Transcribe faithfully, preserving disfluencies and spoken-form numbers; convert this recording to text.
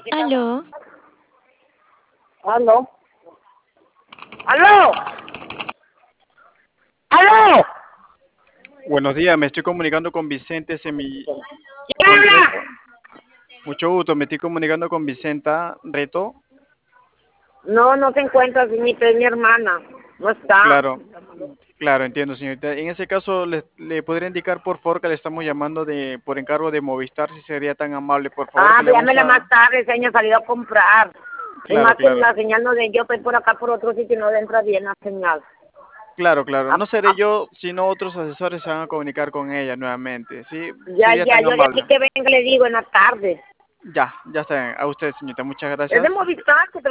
Aló, ¿Aló? ¿Aló? ¿Aló? Buenos días, me estoy comunicando con Vicente Semi... ¿Quién con Reto. habla? Mucho gusto, me estoy comunicando con Vicenta Reto. No, no se encuentra, señorita, es mi hermana. No está. Claro, claro, entiendo, señorita. En ese caso, ¿le, le podría indicar, por favor, que le estamos llamando de por encargo de Movistar, si sería tan amable, por favor, Ah, que le vamos dígamela más a... tarde, señor, salió a comprar. Y Claro, más que claro, la señal no de yo, estoy por acá por otro sitio y no entra bien la señal. claro, claro. Ah, No seré ah, yo, sino otros asesores se van a comunicar con ella nuevamente, ¿sí? ya, Sería ya, tan yo de aquí amable. que venga le digo en la tarde. Ya, ya está bien. A usted, señorita, muchas Es de gracias. Movistar, que te